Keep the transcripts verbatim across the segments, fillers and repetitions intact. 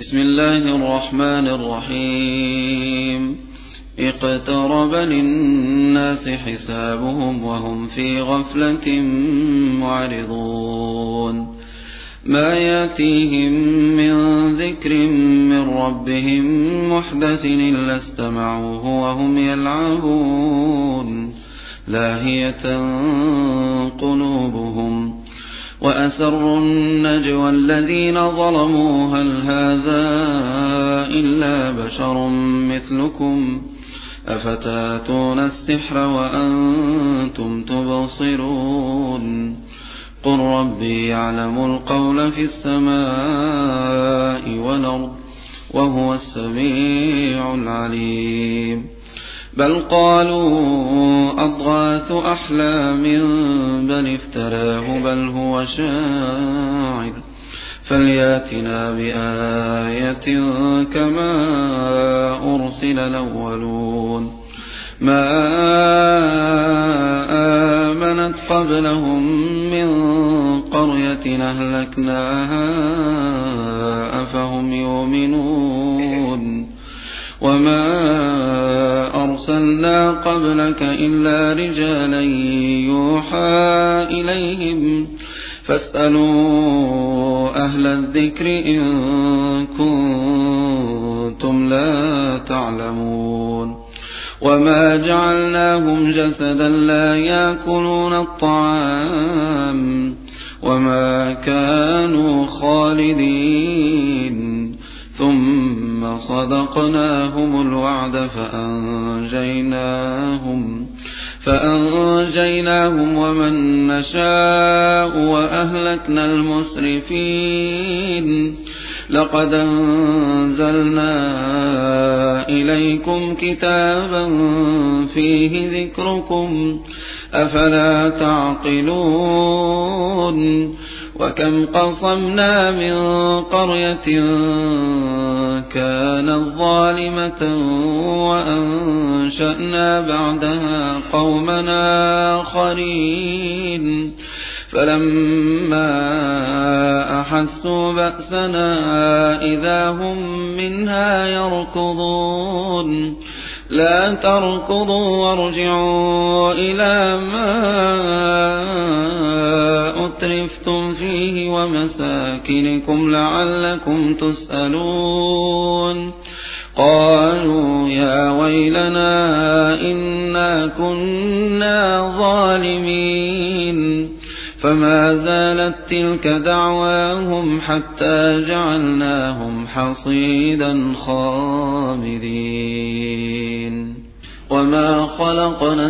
بسم الله الرحمن الرحيم. اقترب للناس حسابهم وهم في غفلة معرضون. ما يأتيهم من ذكر من ربهم محدث إلا استمعوه وهم يلعبون لاهية قلوبهم وأسروا النجوى الذين ظلموا هل هذا إلا بشر مثلكم أفتاتون السحر وأنتم تبصرون. قل ربي يعلم القول في السماء والأرض وهو السميع العليم. بل قالوا أضغاث أحلام بل افتراه بل هو شاعر فلياتنا بآية كما أرسل الأولون. ما آمنت قبلهم من قرية أهلكناها أفهم يؤمنون. وما أرسلنا قبلك إلا رجالا يوحى إليهم فاسألوا أهل الذكر إن كنتم لا تعلمون. وما جعلناهم جسدا لا يأكلون الطعام وما كانوا خالدين ثم صدقناهم الوعد فأنجيناهم فأنجيناهم ومن نشاء وأهلكنا المسرفين. لقد أنزلنا إليكم كتابا فيه ذكركم أفلا تعقلون. وكم قصمنا من قرية كانت ظالمة وأنشأنا بعدها قومنا آخرين فلما أحسوا بأسنا إذا هم منها يركضون. لا تركضوا وارجعوا إلى ما أترفتم فيه ومساكنكم لعلكم تسألون. قالوا يا ويلنا إنا كنا ظالمين. فما زالت تلك دعواهم حتى جعلناهم حصيدا خامدين. وما خلقنا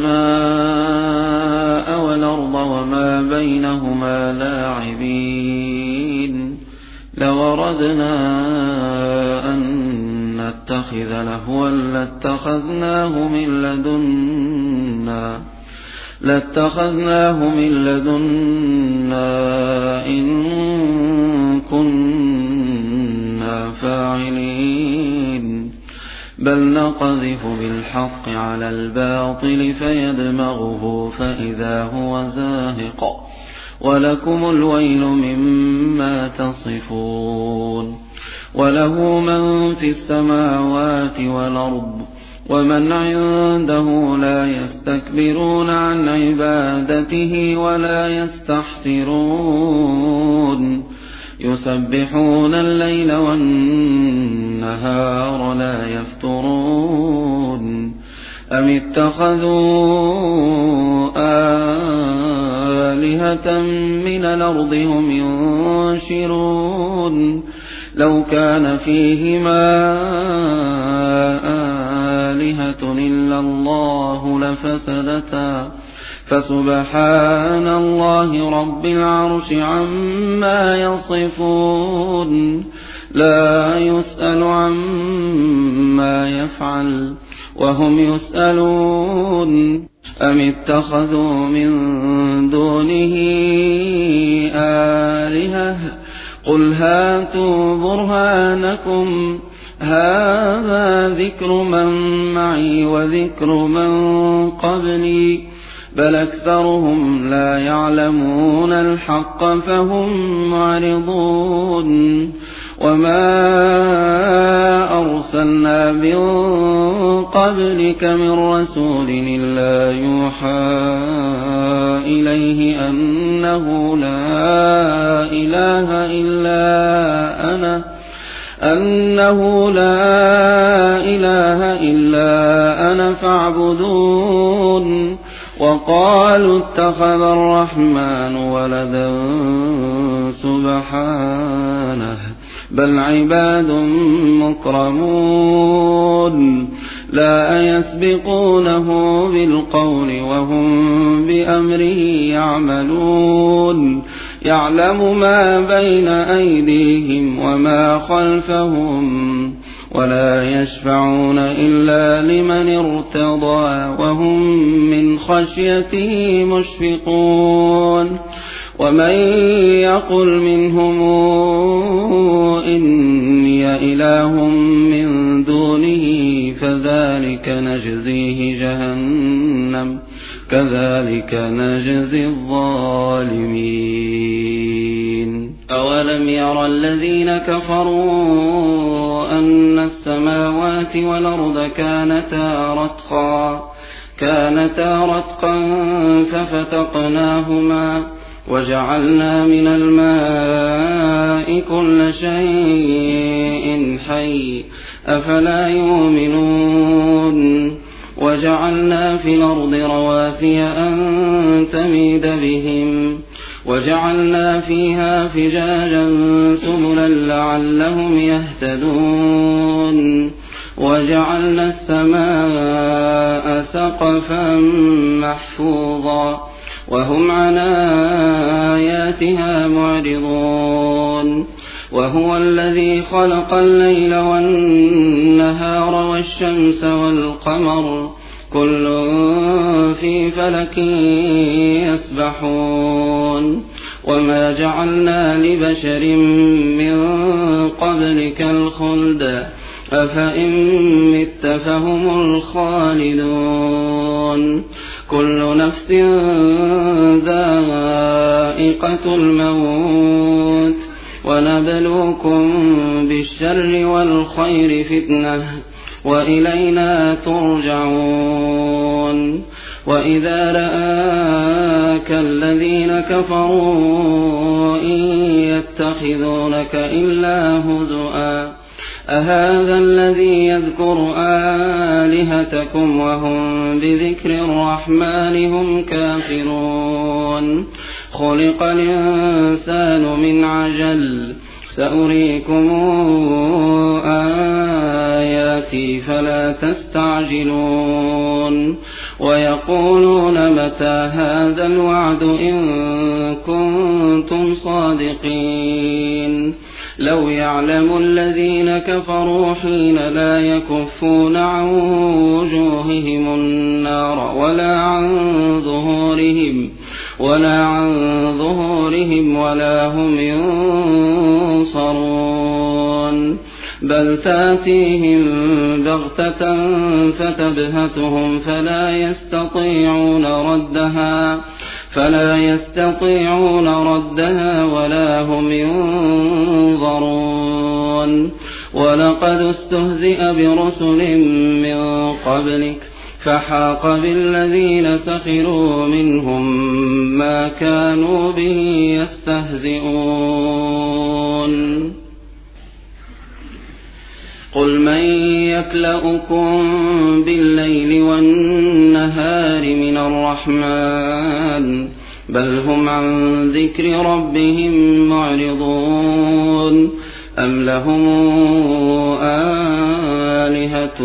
السماء والأرض وما بينهما لاعبين. لو أردنا أن نتخذ لهوا لاتخذناه من لدنا لاتخذناه من لدنا إن كنا فاعلين. بل نقذف بالحق على الباطل فيدمغه فإذا هو زاهق ولكم الويل مما تصفون. وله من في السماوات والأرض ومن عنده لا يستكبرون عن عبادته ولا يستحسرون. يسبحون الليل والنهار لا يفترون. أم اتخذوا آلهة من الأرض هم ينشرون. لو كان فيهما آلهة إلا الله لفسدتا فسبحان الله رب العرش عما يصفون. لا يسأل عما يفعل وهم يسألون. أم اتخذوا من دونه آلهة قل هاتوا برهانكم هذا ذكر من معي وذكر من قبلي بل أكثرهم لا يعلمون الحق فهم معرضون. وما أرسلنا من قبلك من رسول إلا يوحى إليه أنه لا إله إلا أنا أنه لا إله إلا أنا فاعبدون. وقالوا اتخذ الرحمن ولدا سبحانه بل عباد مكرمون لا يسبقونه بالقول وهم بأمره يعملون. يعلم ما بين أيديهم وما خلفهم ولا يشفعون إلا لمن ارتضى وهم من خشيته مشفقون. ومن يقل منهم إني إله من دونه فذلك نجزيه جهنم كذلك نجزي الظالمين. أولم يرى الذين كفروا أن السماوات والأرض كانتا رتقا كانتا رتقا ففتقناهما وجعلنا من الماء كل شيء حي أفلا يؤمنون. وجعلنا في الأرض رواسي أن تميد بهم وجعلنا فيها فجاجا سبلا لعلهم يهتدون. وجعلنا السماء سقفا محفوظا وهم عن آياتها معرضون. وهو الذي خلق الليل والنهار والشمس والقمر كل في فلك يسبحون. وما جعلنا لبشر من قبلك الخلد أفإن مت فهم الخالدون. كل نفس ذائقة الموت ونبلوكم بالشر والخير فتنة وإلينا ترجعون. وإذا رآك الذين كفروا إن يتخذونك إلا هزؤا أهذا الذي يذكر آلهتكم وهم بذكر الرحمن هم كافرون. خلق الإنسان من عجل سأريكم آياتي فلا تستعجلون. ويقولون متى هذا الوعد إن كنتم صادقين. لو يعلم الذين كفروا حين لا يكفون عن وجوههم النار ولا عن ظهورهم ولا عن ظهورهم ولا هم ينصرون. بل تأتيهم بغتة فتبهتهم فلا يستطيعون ردها فلا يستطيعون ردها ولا هم ينظرون. ولقد استهزئ برسل من قبلك فحاق بالذين سخروا منهم ما كانوا به يستهزئون. قل من يكلؤكم بالليل والنهار من الرحمن بل هم عن ذكر ربهم معرضون. أم لهم آلهة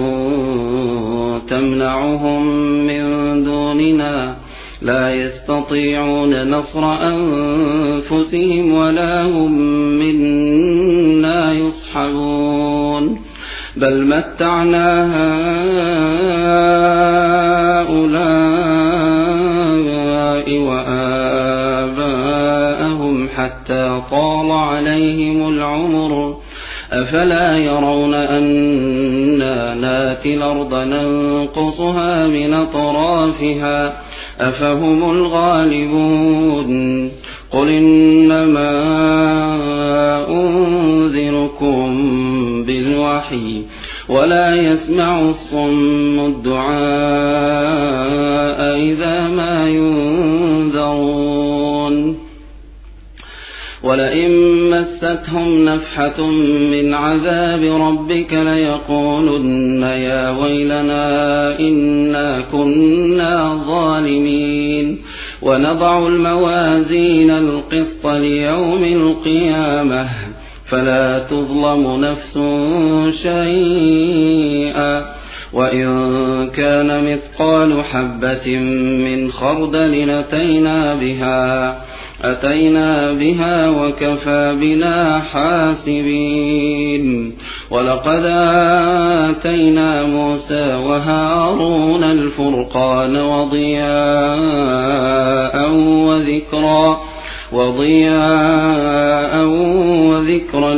تمنعهم من دوننا لا يستطيعون نصر أنفسهم ولا هم منا يصحبون. بل متعنا هؤلاء وآباءهم حتى طال عليهم العمر أفلا يرون أنا ناتي الأرض ننقصها من أطرافها أفهم الغالبون. قل إنما أنذركم بالوحي ولا يسمع الصم الدعاء إذا ما ينذرون ولئن مستهم نفحة من عذاب ربك ليقولن يا ويلنا إنا كنا ظالمين ونضع الموازين القسط ليوم القيامة فلا تظلم نفس شيئا وإن كان مثقال حبة من خردل أتينا بها أتينا بها وكفى بنا حاسبين ولقد آتينا موسى وهارون الفرقان وضياء وذكرا وضياء وذكرا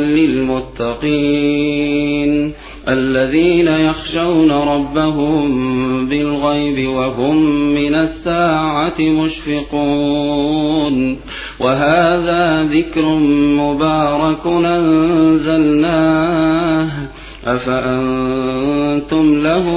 للمتقين الذين يخشون ربهم بالغيب وهم من الساعة مشفقون وهذا ذكر مبارك أنزلناه أفأنتم له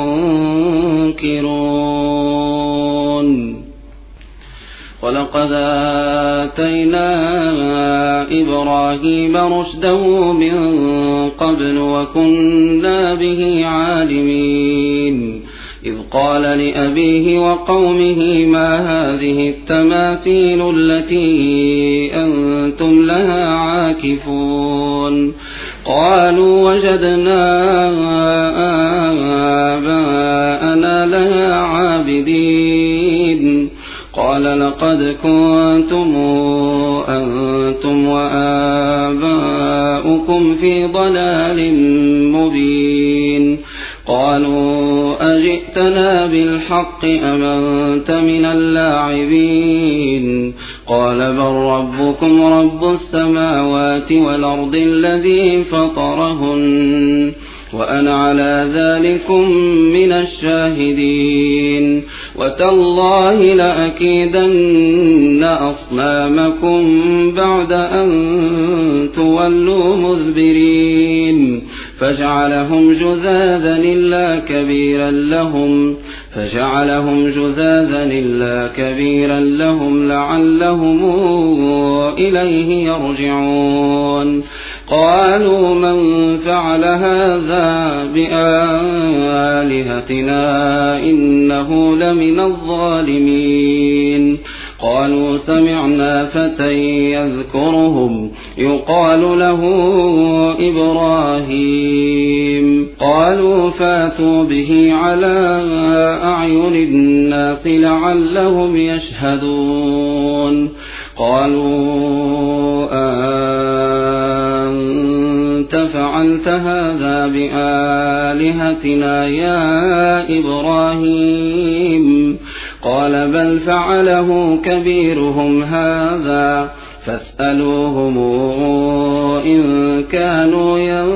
منكرون ولقد آتينا إبراهيم رشده من قبل وكنا به عالمين إذ قال لأبيه وقومه ما هذه التماثيل التي أنتم لها عاكفون قالوا وجدنا آباءنا لها عابدين قال لقد كنتم أنتم وآباؤكم في ضلال مبين قالوا أجئتنا بالحق أم أنت من اللاعبين قال بل ربكم رب السماوات والأرض الذي فطرهن وأنا على ذلكم من الشاهدين وتالله لأكيدن أصنامكم بعد أن تولوا مذبرين فجعلهم جذاذا إلا كبيرا لهم فجعلهم جذاذا إلا كبيرا لهم لعلهم إليه يرجعون قالوا من فعل هذا بآلهتنا إنه لمن الظالمين قالوا سمعنا فتى يذكرهم يقال له إبراهيم قالوا فاتوا به على أعين الناس لعلهم يشهدون قالوا أنت فعلت هذا بآلهتنا يا إبراهيم قال بل فعله كبيرهم هذا فاسألوهم إن كانوا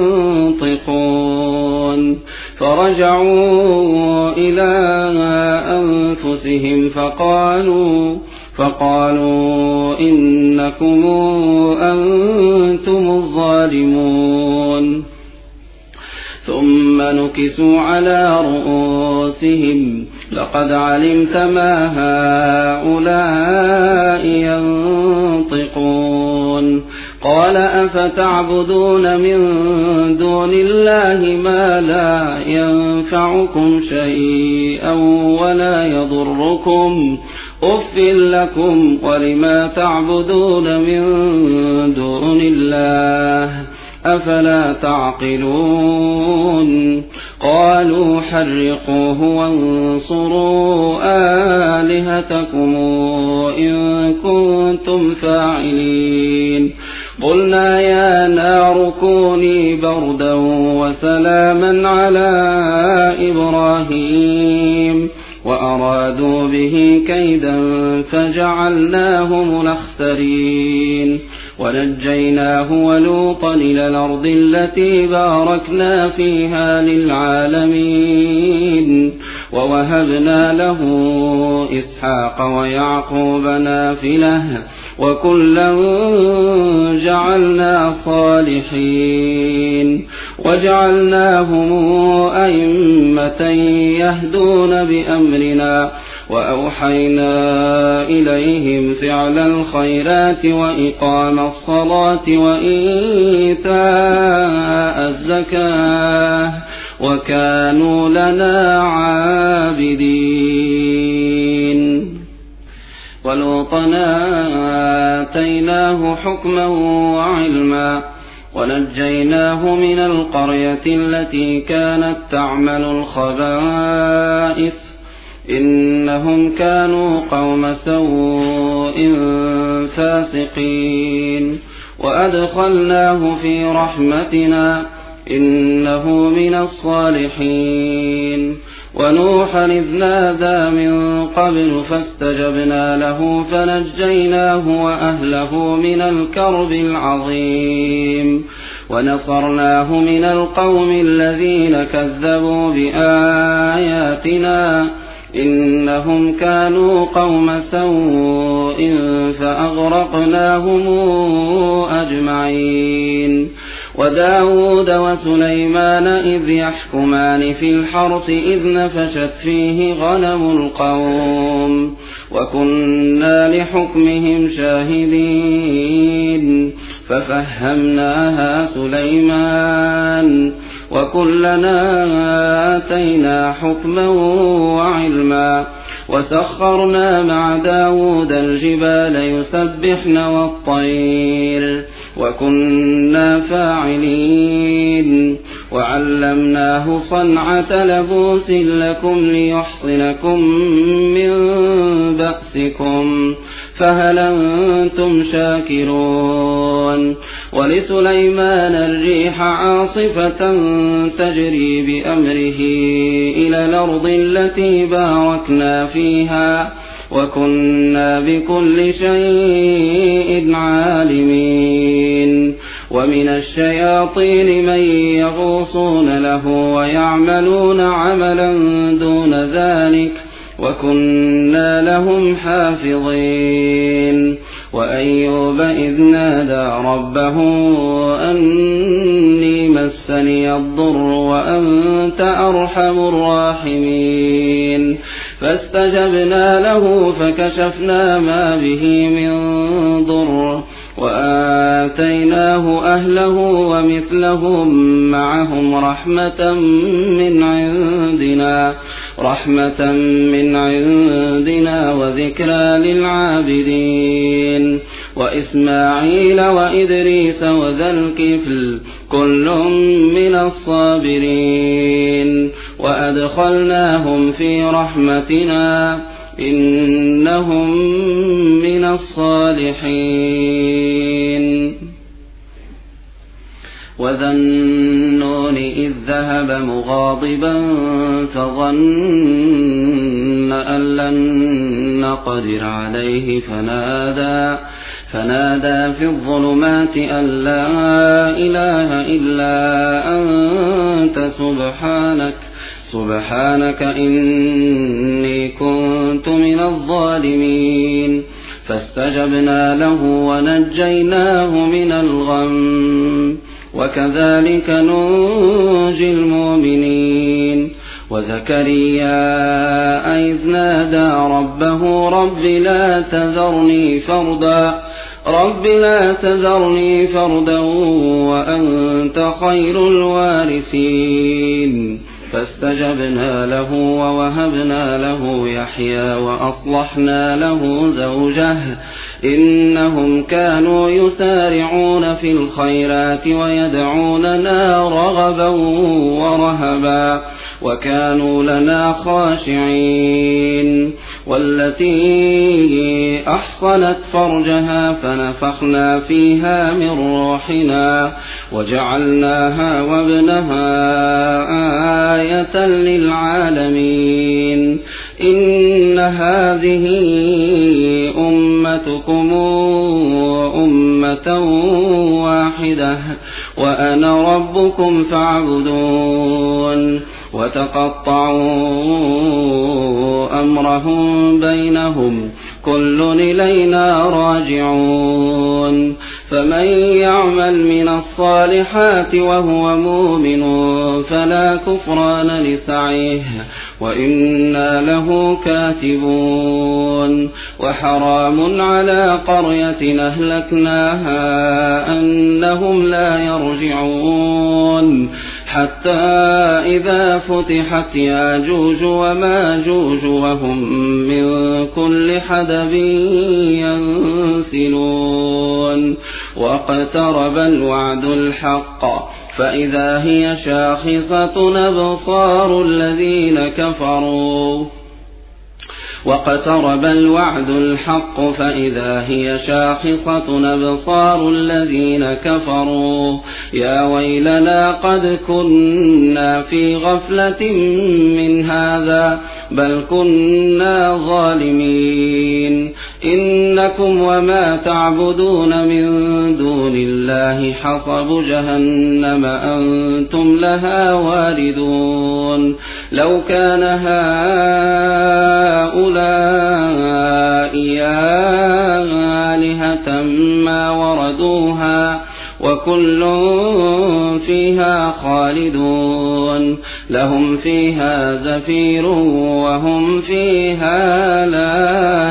ينطقون فرجعوا إلى أنفسهم فقالوا فقالوا إنكم أنتم الظالمون ثم نكسوا على رؤوسهم لقد علمت ما هؤلاء ينطقون قال أفتعبدون من دون الله ما لا ينفعكم شيئا ولا يضركم أف لكم ولما تعبدون من دون الله أفلا تعقلون قالوا حرقوه وانصروا آلهتكم إن كنتم فاعلين قلنا يا نار كوني بردا وسلاما على إبراهيم وأرادوا به كيدا فجعلناهم الأخسرين ونجيناه ولوطا إلى الأرض التي باركنا فيها للعالمين ووهبنا له إسحاق ويعقوب نافلة وكلا جعلنا صالحين وجعلناهم أئمة يهدون بأمرنا وأوحينا إليهم فعل الخيرات وإقام الصلاة وإيتاء الزكاة وكانوا لنا عابدين ولوطا آتيناه حكما وعلما ونجيناه من القرية التي كانت تعمل الخبائث إنهم كانوا قوم سوء فاسقين وأدخلناه في رحمتنا إنه من الصالحين ونوحا إذ نادى من قبل فاستجبنا له فنجيناه وأهله من الكرب العظيم ونصرناه من القوم الذين كذبوا بآياتنا إنهم كانوا قوم سوء فأغرقناهم أجمعين وداود وسليمان إذ يحكمان في الحرث إذ نفشت فيه غنم القوم وكنا لحكمهم شاهدين ففهمناها سليمان وكلنا آتينا حكما وعلما وسخرنا مع داود الجبال يسبحن والطير وكنا فاعلين وعلمناه صنعة لبوس لكم ليحصنكم من بأسكم فهل أنتم شاكرون ولسليمان الريح عاصفة تجري بأمره إلى الأرض التي باركنا فيها وكنا بكل شيء عالمين ومن الشياطين من يغوصون له ويعملون عملا دون ذلك وكنا لهم حافظين وأيوب إذ نادى ربه أني مسني الضر وأنت أرحم الراحمين فاستجبنا له فكشفنا ما به من ضر وآتيناه أهله ومثلهم معهم رحمة من عندنا رحمة من عندنا وذكرى للعابدين وإسماعيل وإدريس وذا الكفل كل من الصابرين وأدخلناهم في رحمتنا إنهم من الصالحين وذا النون إذ ذهب مغاضبا فظن أن لن نقدر عليه فنادى فنادى في الظلمات أن لا إله إلا أنت سبحانك سبحانك إني كنت من الظالمين فاستجبنا له ونجيناه من الغم وكذلك ننجي المؤمنين وزكريا إذ نادى ربه رب لا تذرني فردا رب لا تذرني فردا وأنت خير الوارثين فاستجبنا له ووهبنا له يحيى وأصلحنا له زوجه إنهم كانوا يسارعون في الخيرات ويدعوننا رغبا ورهبا وكانوا لنا خاشعين والتي أحصنت فرجها فنفخنا فيها من روحنا وجعلناها وابنها آية للعالمين إن هذه أمتكم أمة واحدة وأنا ربكم فاعبدون وتقطعوا أمرهم بينهم كل إلينا راجعون فمن يعمل من الصالحات وهو مؤمن فلا كفران لسعيه وإنا له كاتبون وحرام على قرية أهلكناها أنهم لا يرجعون حتى إذا فتحت ياجوج وماجوج وهم من كل حدب ينسلون واقترب الوعد الحق فإذا هي شاخصة أبصار الذين كفروا واقترب الوعد الحق فإذا هي شاخصة أبصار الذين كفروا يا ويلنا قد كنا في غفلة من هذا بل كنا ظالمين إنكم وما تعبدون من دون الله حصب جهنم أنتم لها واردون لو كان هؤلاء آلهة ما وردوها وكل فيها خالدون لهم فيها زفير وهم فيها لا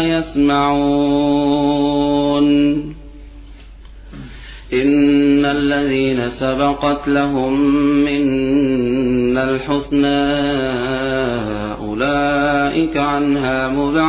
يسمعون إن الذين سبقت لهم منا الحسنى أولئك عنها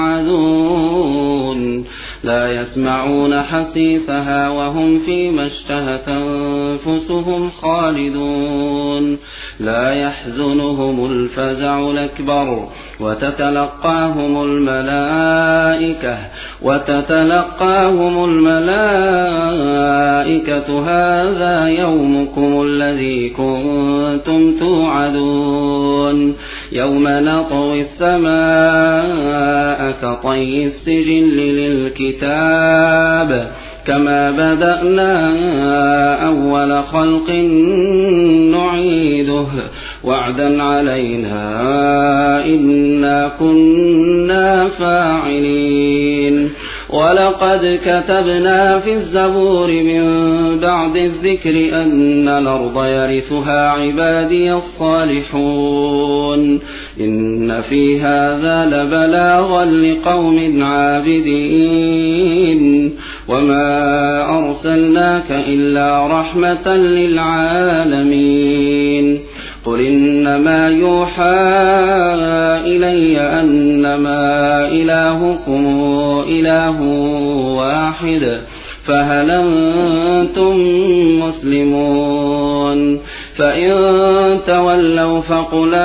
مبعدون لا يسمعون حسيسها وهم فيما اشتهت أنفسهم خالدون لا يحزنهم الفزع الأكبر وتتلقاهم الملائكة وتتلقاهم الملائكة هذا يومكم الذي كنتم توعدون يوم نطوي السماء كطي السجل للكتاب كما بدأنا أول خلق نعيده وعدا علينا إنا كنا فاعلين ولقد كتبنا في الزبور من بعد الذكر أن الأرض يرثها عبادي الصالحون إن في هذا لبلاغا لقوم عابدين وما أرسلناك إلا رحمة للعالمين قل إنما يوحى إلي أنما إلهكم إله واحد فهل أنتم مسلمون فإن تولوا فقل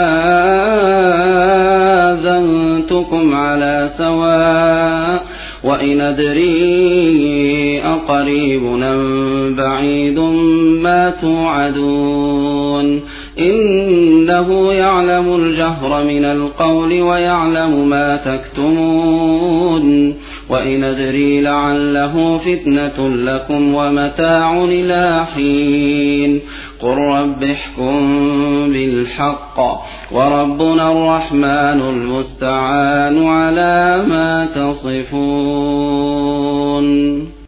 آذنتكم على سواء وإن أدري أقريب أم بعيد ما توعدون إنه يعلم الجهر من القول ويعلم ما تكتمون وإن أدري لعله فتنة لكم ومتاع إلى حين قل رب احكم بالحق وربنا الرحمن المستعان على ما تصفون.